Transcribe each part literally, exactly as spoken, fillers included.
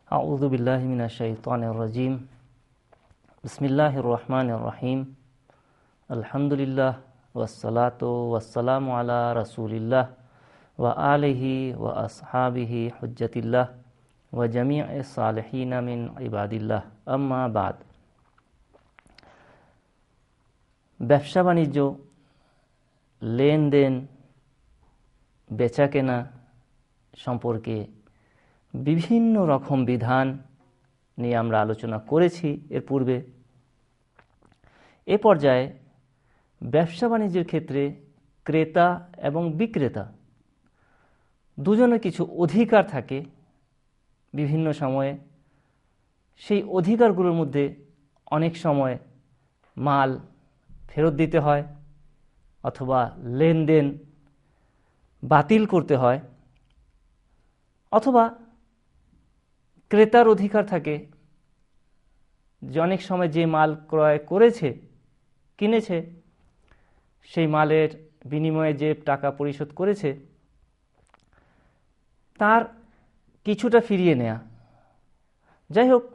আউযু বিল্লাহি মিনাশ শাইতানির রাজিম। বিসমিল্লাহির রহমানির রহিম। আলহামদুলিল্লাহ ওয়াসসালাতু ওয়াসসালামু আলা রাসূলিল্লাহ ওয়া আলিহি ওয়া আসহাবিহি হুজ্জাতিল্লাহ ওয়া জামিইস সালিহিন মিন ইবাদিল্লাহ, আম্মা বাদ। ব্যবসা বাণিজ্য, লেনদেন, বেচাকেনা সম্পর্কে বিভিন্ন রকম বিধান নিয়ে আমরা আলোচনা করেছি এর পূর্বে। এ পর্যায়ে ব্যবসা বাণিজ্যের ক্ষেত্রে ক্রেতা এবং বিক্রেতা দুজনের কিছু অধিকার থাকে বিভিন্ন সময়ে। সেই অধিকারগুলোর মধ্যে অনেক সময় মাল ফেরত দিতে হয় অথবা লেনদেন বাতিল করতে হয়, অথবা ক্রেতার অধিকার থাকে যে অনেক সময় যে মাল ক্রয় করেছে কিনেছে সেই মালের বিনিময়ে যে টাকা পরিশোধ করেছে তার কিছুটা ফিরিয়ে নেয়া। যাই হোক,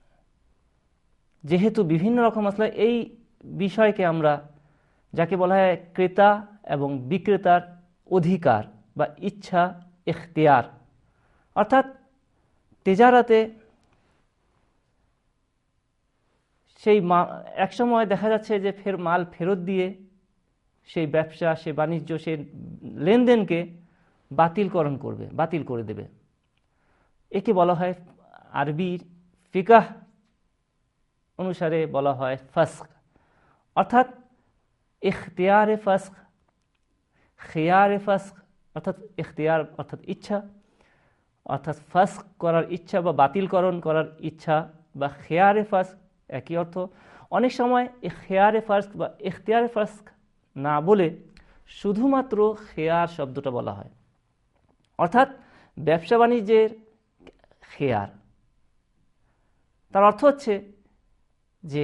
যেহেতু বিভিন্ন রকম মাসলা, এই বিষয়কে আমরা যাকে বলা হয় ক্রেতা এবং বিক্রেতার অধিকার বা ইচ্ছা, ইখতিয়ার, অর্থাৎ তেজারাতে সেই এক সময় দেখা যাচ্ছে যে ফের মাল ফেরত দিয়ে সেই ব্যবসা, সে বাণিজ্য, সে লেনদেনকে বাতিলকরণ করবে, বাতিল করে দেবে। একে বলা হয় আরবির ফিকাহ অনুসারে বলা হয় ফাসখ, অর্থাৎ ইখতিয়ারে ফাসখ, খিয়ারে ফাসখ, অর্থাৎ ইখতিয়ার অর্থাৎ ইচ্ছা, অর্থাৎ ফাসখ করার ইচ্ছা বা বাতিলকরণ করার ইচ্ছা, বা খিয়ারে ফাসখ একই অর্থ। অনেক সময় এই খিয়ারে ফাসখ বা ইখতিয়ারে ফাসখ না বলে শুধুমাত্র খিয়ার শব্দটা বলা হয়, অর্থাৎ ব্যবসা বাণিজ্যের খিয়ার। তার অর্থ হচ্ছে যে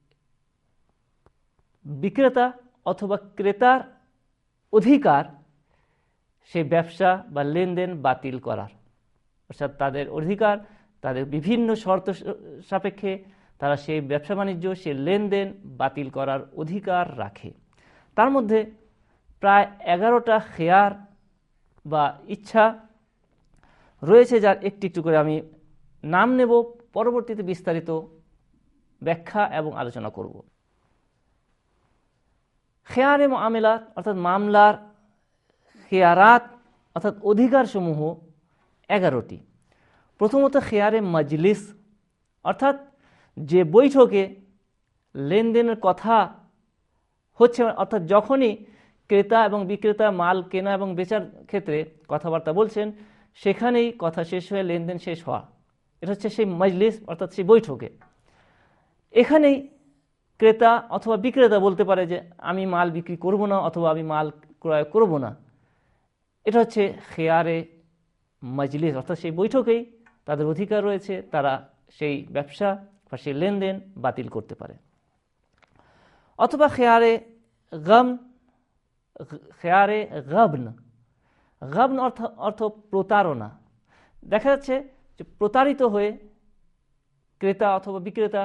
বিক্রেতা অথবা ক্রেতার অধিকার সেই ব্যবসা বা লেনদেন বাতিল করার, অর্থাৎ তাদের অধিকার, তাদের বিভিন্ন শর্ত সাপেক্ষে তারা সেই ব্যবসা বাণিজ্য, সেই লেনদেন বাতিল করার অধিকার রাখে। তার মধ্যে প্রায় এগারোটা খেয়ার বা ইচ্ছা রয়েছে, যার একটি একটু করে আমি নাম নেব, পরবর্তীতে বিস্তারিত ব্যাখ্যা এবং আলোচনা করব। খেয়ারে মুআমেলাত অর্থাৎ মামলার খেয়ারাত অর্থাৎ অধিকারসমূহ এগারোটি। প্রথমত খেয়ারে মজলিস, অর্থাৎ যে বৈঠকে লেনদেনের কথা হচ্ছে, অর্থাৎ যখনই ক্রেতা এবং বিক্রেতা মাল কেনা এবং বেচার ক্ষেত্রে কথাবার্তা বলছেন, সেখানেই কথা শেষ হয়ে লেনদেন শেষ হওয়া, এটা হচ্ছে সেই মজলিস অর্থাৎ সেই বৈঠকে। এখানেই ক্রেতা অথবা বিক্রেতা বলতে পারে যে আমি মাল বিক্রি করব না অথবা আমি মাল ক্রয় করব না। এটা হচ্ছে খেয়ারে মজলিস, অর্থাৎ সেই বৈঠকেই তাদের অধিকার রয়েছে, তারা সেই ব্যবসা বা সেই লেনদেন বাতিল করতে পারে। অথবা খেয়ারে গম, খেয়ারে গবন, গবন অর্থ অর্থ প্রতারণা। দেখা যাচ্ছে যে প্রতারিত হয়ে ক্রেতা অথবা বিক্রেতা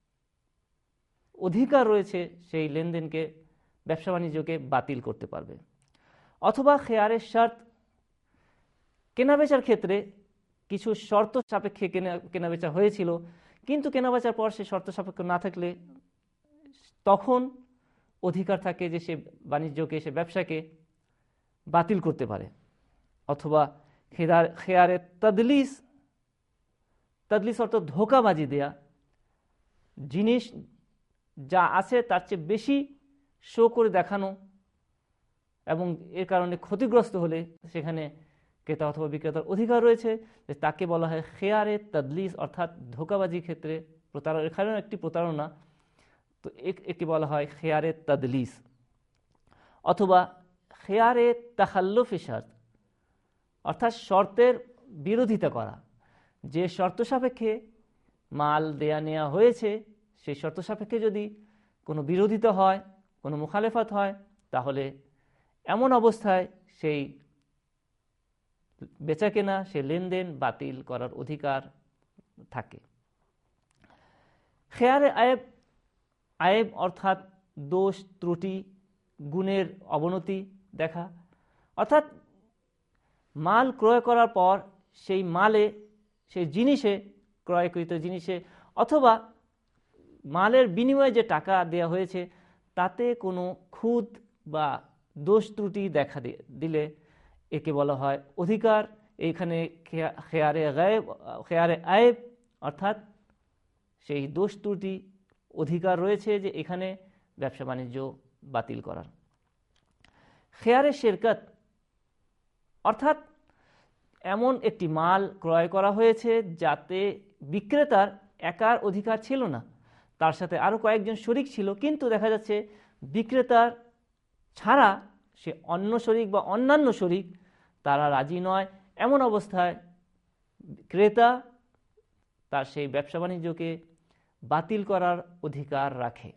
অধিকার রয়েছে সেই লেনদেনকে, ব্যবসা বাণিজ্যকে বাতিল করতে পারবে। অথবা খেয়ারে শর্ত, কেনাবেচার ক্ষেত্রে কিছু শর্ত সাপেক্ষে কেনা কেনাবেচা হয়েছিল, কিন্তু কেনাবেচার পর সে শর্ত সাপেক্ষ না থাকলে তখন অধিকার থাকে যে সে বাণিজ্যকে, সে ব্যবসাকে বাতিল করতে পারে। অথবা খেয়ার খেয়ারে তদলিস, তদলিস অর্থ ধোঁকাবাজি দেয়া, জিনিস যা আছে তার চেয়ে বেশি শো করে দেখানো এবং এর কারণে ক্ষতিগ্রস্ত হলে সেখানে ক্রেতা অথবা বিক্রেতার অধিকার রয়েছে, যে তাকে বলা হয় খেয়ারে তদলিস, অর্থাৎ ধোঁকাবাজির ক্ষেত্রে প্রতারণা, এখানেও একটি প্রতারণা, তো একে বলা হয় খেয়ারে তদলিস। অথবা খেয়ারে তাখাল্লুফি শর্ত, অর্থাৎ শর্তের বিরোধিতা করা, যে শর্ত সাপেক্ষে মাল দেয়া নেওয়া হয়েছে সেই শর্ত সাপেক্ষে যদি কোনো বিরোধিতা হয়, কোনো মুখালেফাত হয়, তাহলে এমন অবস্থায় সেই বেচাকেনা, সে লেনদেন বাতিল করার অধিকার থাকে। খেয়ারে আয়েব, আয়েব অর্থাৎ দোষ ত্রুটি গুণের অবনতি দেখা, অর্থাৎ মাল ক্রয় করার পর সেই মালে সেই জিনিসে ক্রয়কৃত জিনিসে অথবা মালের বিনিময়ে যে টাকা দেওয়া হয়েছে তাতে কোনো খুঁত বা দোষ ত্রুটি দেখা দিলে একে বলা হয় অধিকার। এইখানে খেয়ারে গায়েব খেয়ারে আয়েব অর্থাৎ সেই দোষ ত্রুটি অধিকার রয়েছে যে এখানে ব্যবসা বাণিজ্য বাতিল করার। খেয়ারে শেরকত অর্থাৎ এমন একটি মাল ক্রয় করা হয়েছে যাতে বিক্রেতার একার অধিকার ছিল না, তার সাথে আরও কয়েকজন শরিক ছিল, কিন্তু দেখা যাচ্ছে বিক্রেতার ছাড়া সে অন্য শরিক বা অন্যান্য শরিক তারা রাজি নয়। এমন অবস্থায় ক্রেতা তার সেই ব্যবসা বাণিজ্যকে বাতিল করার অধিকার রাখে।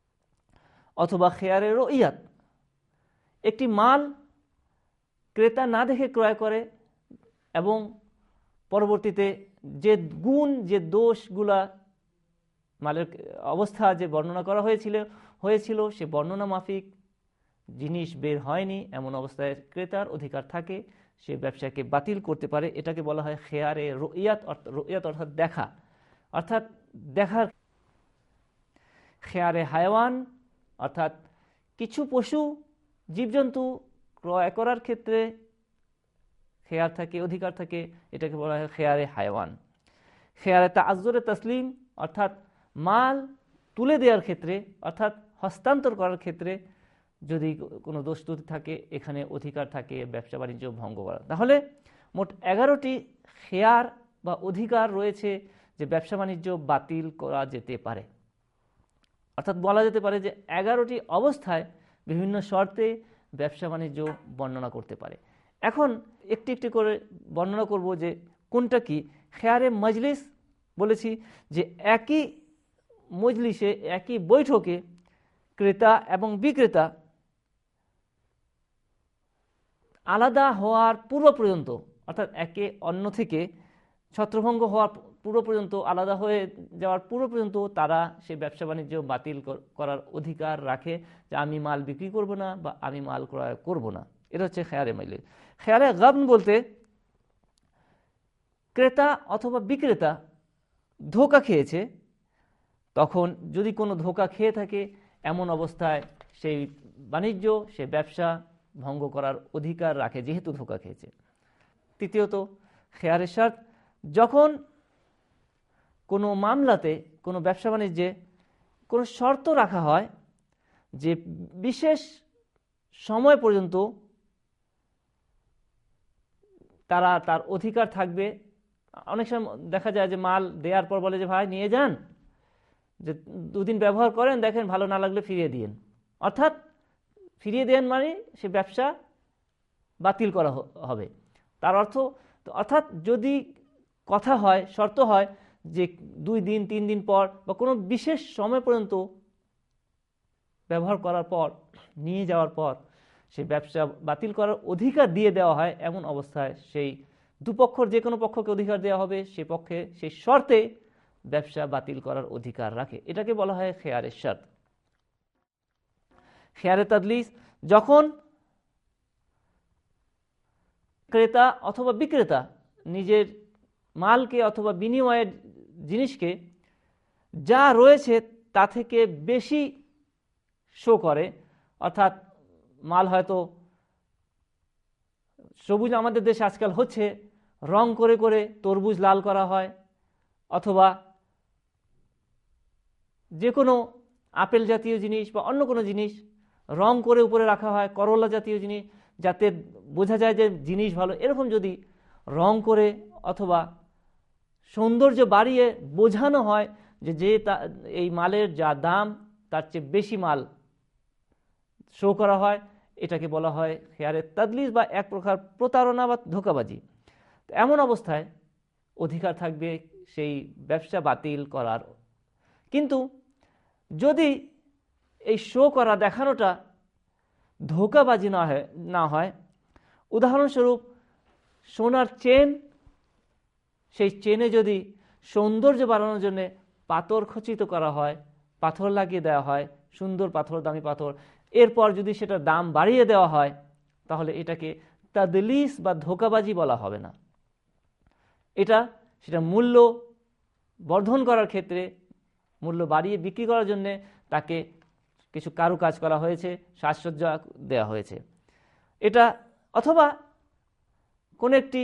অথবা খেয়ারে রুইয়াত, একটি মাল ক্রেতা না দেখে ক্রয় করে এবং পরবর্তীতে যে গুণ যে দোষগুলা মালের অবস্থা যে বর্ণনা করা হয়েছিল হয়েছিল সে বর্ণনা মাফিক জিনিস বের হয়নি, এমন অবস্থায় ক্রেতার অধিকার থাকে, সে ব্যবসাকে বাতিল করতে পারে। এটাকে বলা হয় খেয়ারে রুইয়াত, রুইয়াত অর্থাৎ দেখা, অর্থাৎ দেখার। খেয়ারে হায়াওয়ান অর্থাৎ কিছু পশু জীবজন্তু ক্রয় করার ক্ষেত্রে খেয়ার থাকে, অধিকার থাকে, এটাকে বলা হয় খেয়ারে হায়াওয়ান। খেয়ারে তাআজ্জুরে তাসলিম অর্থাৎ মাল তুলে দেওয়ার ক্ষেত্রে অর্থাৎ হস্তান্তর করার ক্ষেত্রে যদি কোনো দোষ ত্রুটি থাকে এখানে অধিকার থাকে ব্যবসা বাণিজ্য ভঙ্গ করা। তাহলে মোট এগারোটি খেয়ার বা অধিকার রয়েছে যে ব্যবসা বাণিজ্য বাতিল করা যেতে পারে। অর্থাৎ বলা যেতে পারে যে এগারোটি অবস্থায় বিভিন্ন শর্তে ব্যবসা বাণিজ্য বর্ণনা করতে পারে। এখন একটি একটি করে বর্ণনা করব যে কোনটা কি। খেয়ারে মজলিস বলেছি যে একই মজলিসে একই বৈঠকে ক্রেতা এবং বিক্রেতা আলাদা হওয়ার পূর্ব পর্যন্ত অর্থাৎ একে অন্য থেকে ছত্রভঙ্গ হওয়ার পূর্ব পর্যন্ত আলাদা হয়ে যাওয়ার পূর্ব পর্যন্ত তারা সে ব্যবসা বাণিজ্য বাতিল করার অধিকার রাখে যে আমি মাল বিক্রি করব না বা আমি মাল ক্রয় করব না। এটা হচ্ছে খেয়ারে মজলিস। খেয়ারে গাবন বলতে ক্রেতা অথবা বিক্রেতা ধোঁকা খেয়েছে, তখন যদি কোনো ধোঁকা খেয়ে থাকে এমন অবস্থায় সেই বাণিজ্য সে ব্যবসা ভঙ্গ করার অধিকার রাখে যেহেতু ধোঁকা খেয়েছে। তৃতীয়ত খেয়ারে শর্ত, যখন কোনো মামলাতে কোনো ব্যবসা বাণিজ্যে কোনো শর্ত রাখা হয় যে বিশেষ সময় পর্যন্ত তারা তার অধিকার থাকবে। অনেক সময় দেখা যায় যে মাল দেওয়ার পর বলে যে ভাই নিয়ে যান, যে দুদিন ব্যবহার করেন, দেখেন ভালো না লাগলে ফিরিয়ে দিন। অর্থাৎ ফিরিয়ে দেন মানে সে ব্যবসা বাতিল করা হবে, তার অর্থ। অর্থাৎ যদি কথা হয় শর্ত হয় যে দুই দিন তিন দিন পর বা কোনো বিশেষ সময় পর্যন্ত ব্যবহার করার পর নিয়ে যাওয়ার পর সেই ব্যবসা বাতিল করার অধিকার দিয়ে দেওয়া হয়, এমন অবস্থায় সেই দুপক্ষর যে কোনো পক্ষকে অধিকার দেওয়া হবে, সে পক্ষে সেই শর্তে ব্যবসা বাতিল করার অধিকার রাখে। এটাকে বলা হয় খেয়ারে শর্ত। খেয়ারে তাদলিস, যখন ক্রেতা অথবা বিক্রেতা নিজের মালকে অথবা বিনিময়ের জিনিসকে যা রয়েছে তা থেকে বেশি শো করে, অর্থাৎ মাল হয়তো সবুজ, আমাদের দেশে আজকাল হচ্ছে রং করে করে তরমুজ লাল করা হয়, অথবা যে কোনো আপেল জাতীয় জিনিস বা অন্য কোনো জিনিস রং করে উপরে রাখা হয়, করলা জাতীয় জিনিস, যাতে বোঝা যায় যে জিনিস ভালো। এরকম যদি রং করে অথবা সৌন্দর্য বাড়িয়ে বোঝানো হয় যে যে এই মালের যা দাম তার চেয়ে বেশি মাল শো করা হয়, এটাকে বলা হয় খেয়ারে তাদলিস বা এক প্রকার প্রতারণা বা ধোঁকাবাজি। এমন অবস্থায় অধিকার থাকবে সেই ব্যবসা বাতিল করার। কিন্তু যদি এই শো করা দেখানোটা ধোঁকাবাজি না হয় না হয় উদাহরণস্বরূপ সোনার চেন, সেই চেনে যদি সৌন্দর্য বাড়ানোর জন্য পাথর খচিত করা হয়, পাথর লাগিয়ে দেওয়া হয়, সুন্দর পাথর, দামি পাথর। এরপর যদি সেটার দাম বাড়িয়ে দেওয়া হয় তাহলে এটাকে তাদলিস বা ধোঁকাবাজি বলা হবে না। এটা সেটা মূল্য বর্ধন করার ক্ষেত্রে, মূল্য বাড়িয়ে বিক্রি করার জন্য তাকে কিছু কারুকাজ করা হয়েছে, সাজসজ্জা দেওয়া হয়েছে। এটা অথবা কোন একটি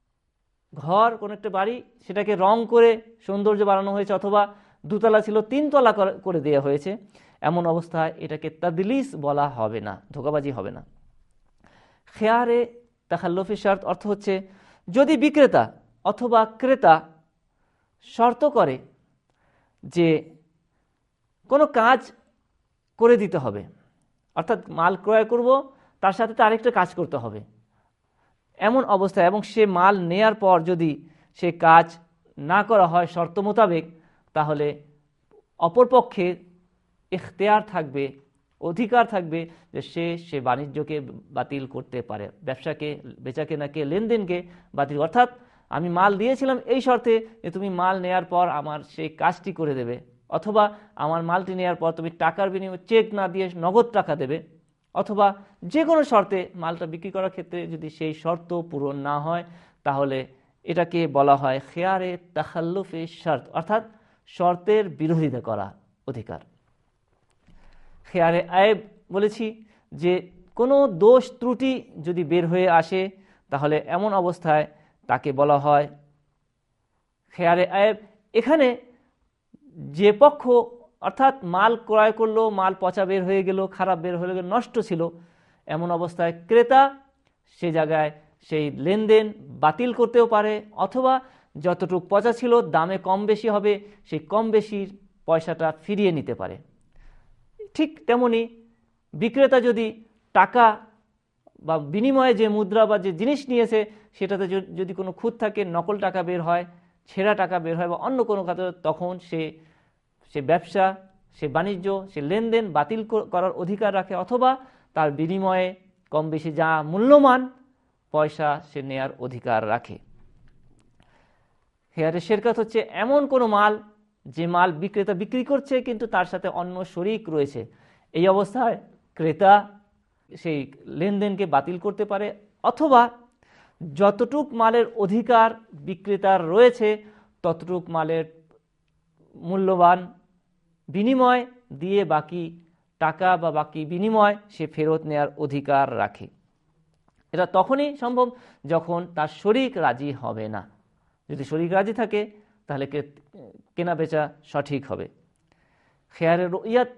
ঘর, কোন একটা বাড়ি, সেটাকে রং করে সৌন্দর্য বাড়ানো হয়েছে, অথবা দুতলা ছিল তিনতলা করে দেওয়া হয়েছে, এমন অবস্থায় এটাকে তাদলিস বলা হবে না, ধোঁকাবাজি হবে না। খেয়ারে তাখাল্লুফি শর্ত অর্থ হচ্ছে যদি বিক্রেতা অথবা ক্রেতা শর্ত করে যে কোনো কাজ করে দিতে হবে, অর্থাৎ মাল ক্রয় করব তার সাথে তো আরেকটা কাজ করতে হবে, এমন অবস্থায়, এবং সে মাল নেয়ার পর যদি সে কাজ না করা হয় শর্ত মোতাবেক, তাহলে অপরপক্ষের ইখতিয়ার থাকবে, অধিকার থাকবে যে সে সে বাণিজ্যকে বাতিল করতে পারে, ব্যবসাকে, বেচাকেনাকে, লেনদেনকে বাতিল। অর্থাৎ আমি মাল দিয়েছিলাম এই শর্তে যে তুমি মাল নেয়ার পর আমার সেই কাজটি করে দেবে, অথবা আমার মালটি নেয়ার পর তুমি টাকার বিনিময়ে চেক না দিয়ে নগদ টাকা দেবে, অথবা যে কোনো শর্তে মালটা বিক্রি করার ক্ষেত্রে যদি সেই শর্ত পূরণ না হয় তাহলে এটাকে বলা হয় খেয়ারে তাখাল্লুফে শর্ত, অর্থাৎ শর্তের বিরোধিতা করা অধিকার। খেয়ারে আয়েব বলেছি যে কোনো দোষ ত্রুটি যদি বের হয়ে আসে তাহলে এমন অবস্থায় তাকে বলা হয় খেয়ারে আয়েব। এখানে যে পক্ষ অর্থাৎ মাল ক্রয় করলো, মাল পচা বের হয়ে গেল, খারাপ বের হয়ে গেল, নষ্ট ছিল, এমন অবস্থায় ক্রেতা সে জায়গায় সেই লেনদেন বাতিল করতেও পারে, অথবা যতটুকু পচা ছিল দামে কম বেশি হবে সেই কম বেশির পয়সাটা ফিরিয়ে নিতে পারে। ঠিক তেমনি বিক্রেতা যদি টাকা বা বিনিময়ে যে মুদ্রা বা যে জিনিস নিয়েছে সেটাতে যদি কোনো খুঁত থাকে, নকল টাকা বের হয়, ছেঁড়া টাকা বের হয় বা অন্য কোনো কাজ, তখন সে সে ব্যবসা, সে বাণিজ্য, সে লেনদেন বাতিল করার অধিকার রাখে, অথবা তার বিনিময়ে কম বেশি যা মূল্যমান পয়সা সে নেয়ার অধিকার রাখে। হেয়ারে শেরকাত হচ্ছে এমন কোনো মাল যে মাল বিক্রেতা বিক্রি করছে কিন্তু তার সাথে অন্য শরিক রয়েছে, এই অবস্থায় ক্রেতা সেই লেনদেনকে বাতিল করতে পারে, অথবা যতটুক মালের অধিকার বিক্রেতার রয়েছে ততটুক মালের মূল্যবান বিনিময় দিয়ে বাকি টাকা বা বাকি বিনিময় সে ফেরত নেয়ার অধিকার রাখে। এটা তখনই সম্ভব যখন তার শরিক রাজি হবে না। যদি শরিক রাজি থাকে তাহলে কেনা বেচা সঠিক হবে। খেয়ারে রুইয়াত,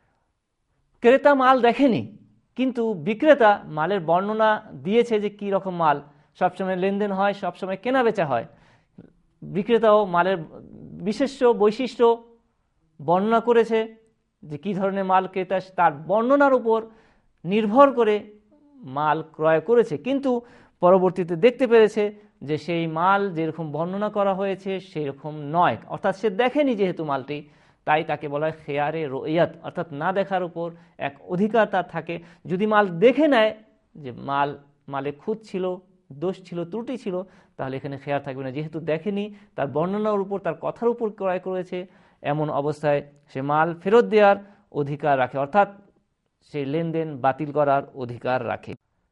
ক্রেতা মাল দেখেনি কিন্তু বিক্রেতা মালের বর্ণনা দিয়েছে যে কি রকম মাল, সবসময় লেনদেন হয়, সবসময় কেনা বেচা হয়, বিক্রেতাও মালের বিশেষ্য বৈশিষ্ট্য বর্ণনা করেছে যে কি ধরনের মাল ক্রেতা তার বর্ণনার উপর নির্ভর করে মাল ক্রয় করেছে, কিন্তু পরবর্তীতে দেখতে পেরেছে যে সেই মাল যেরকম বর্ণনা করা হয়েছে সেই রকম নয়, অর্থাৎ সে দেখেনি যেহেতু মালটি, তাই তাকে বলা হয় খেয়ারে রুইয়াত, অর্থাৎ না দেখার উপর এক অধিকার তার থাকে। যদি মাল দেখে নেয় যে মাল মালে খুঁত ছিল, দোষ ছিল, ত্রুটি ছিল, তাহলে এখানে খেয়ার থাকবে না, যেহেতু দেখেনি, তার বর্ণনার উপর, তার কথার উপর ক্রয় করেছে, এমন অবস্থায় সে মাল ফেরত দেওয়ার অধিকার রাখে, অর্থাৎ সেই লেনদেন বাতিল করার অধিকার রাখে।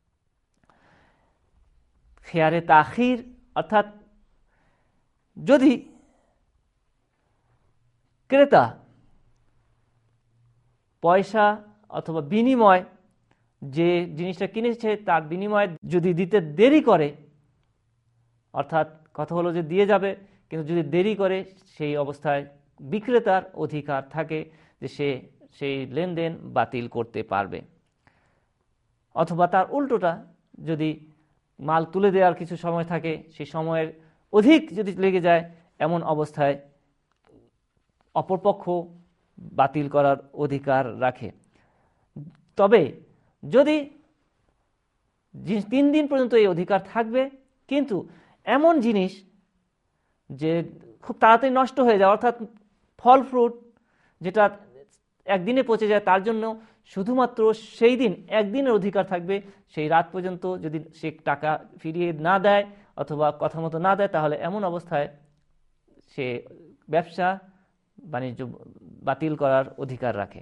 খেয়ারে তাখির, অর্থাৎ যদি ক্রেতা পয়সা অথবা বিনিময় যে জিনিসটা কিনেছে তার বিনিময় যদি দিতে দেরি করে, অর্থাৎ কথা হলো যে দিয়ে যাবে কিন্তু যদি দেরি করে, সেই অবস্থায় বিক্রেতার অধিকার থাকে যে সে সেই লেনদেন বাতিল করতে পারবে। অথবা তার উল্টোটা, যদি মাল তুলে দেওয়ার কিছু সময় থাকে, সেই সময়ের অধিক যদি লেগে যায়, এমন অবস্থায় অপরপক্ষ বাতিল করার অধিকার রাখে। তবে যদি তিন দিন পর্যন্ত এই অধিকার থাকবে, কিন্তু এমন জিনিস যে খুব তাড়াতাড়ি নষ্ট হয়ে যায়, অর্থাৎ ফল ফ্রুট যেটা একদিনে পচে যায়, তার জন্য শুধুমাত্র সেই দিন একদিনের অধিকার থাকবে, সেই রাত পর্যন্ত যদি সে টাকা ফিরিয়ে না দেয় অথবা কথা মতো না দেয়, তাহলে এমন অবস্থায় সে ব্যবসা বাণিজ্য বাতিল করার অধিকার রাখে।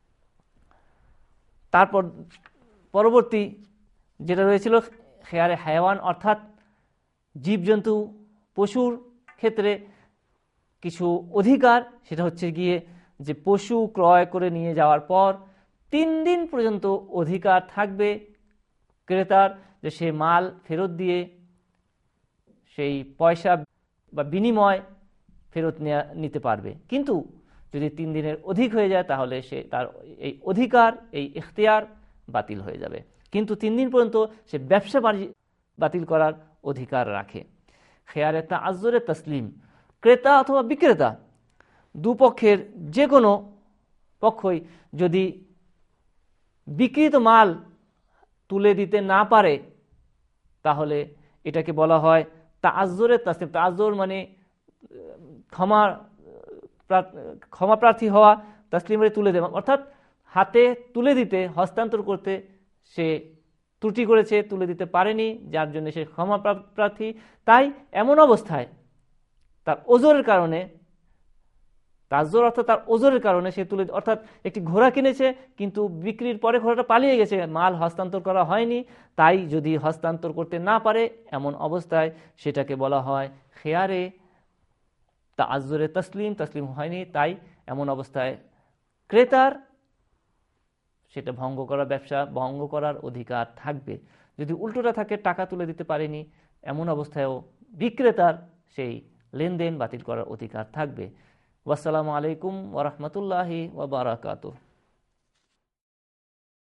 তারপর পরবর্তী যেটা রয়েছিল খেয়ারে হায়াওয়ান, অর্থাৎ জীবজন্তু পশুর ক্ষেত্রে কিছু অধিকার, সেটা হচ্ছে গিয়ে যে পশু ক্রয় করে নিয়ে যাওয়ার পর তিন দিন পর্যন্ত অধিকার থাকবে ক্রেতার যে সে মাল ফেরত দিয়ে সেই পয়সা বা বিনিময় ফেরত নেওয়া নিতে পারবে। কিন্তু যদি তিন দিনের অধিক হয়ে যায় তাহলে সে তার এই অধিকার, এই ইখতিয়ার বাতিল হয়ে যাবে। কিন্তু তিন দিন পর্যন্ত সে ব্যবসা বাণিজ্য বাতিল করার অধিকার রাখে। খেয়ারে তাআজ্জুরে তাসলিম, ক্রেতা অথবা বিক্রেতা দুপক্ষের যে কোনো পক্ষই যদি বিক্রিত মাল তুলে দিতে না পারে তাহলে এটাকে বলা হয় তাআজ্জুরে তাসলিম। তাআজ্জুর মানে ক্ষমা ক্ষমা প্রার্থী হওয়া, তাসলিমের তুলে দেওয়া, অর্থাৎ হাতে তুলে দিতে, হস্তান্তর করতে সে ত্রুটি করেছে, তুলে দিতে পারেনি, যার জন্য সে ক্ষমা প্রার্থী। তাই এমন অবস্থায় তার ওজরের কারণে, তাজ্জুর অর্থাৎ তার ওজরের কারণে সে তুলে, অর্থাৎ একটি ঘোড়া কিনেছে কিন্তু বিক্রির পরে ঘোড়াটা পালিয়ে গেছে, মাল হস্তান্তর করা হয়নি, তাই যদি হস্তান্তর করতে না পারে এমন অবস্থায় সেটাকে বলা হয় খেয়ারে তাআজ্জুরে তাসলিম, তাসলিম হয়নি, তাই এমন অবস্থায় ক্রেতার সেটা ভঙ্গ করা, ব্যবসা ভঙ্গ করার অধিকার থাকবে। যদি উল্টোটা থাকে, টাকা তুলে দিতে পারেনি, এমন অবস্থায়ও বিক্রেতার সেই লেনদেন বাতিল করার অধিকার থাকবে। ওয়াসসালামু আলাইকুম ওয়া রাহমাতুল্লাহি ওয়া বারাকাতুহু।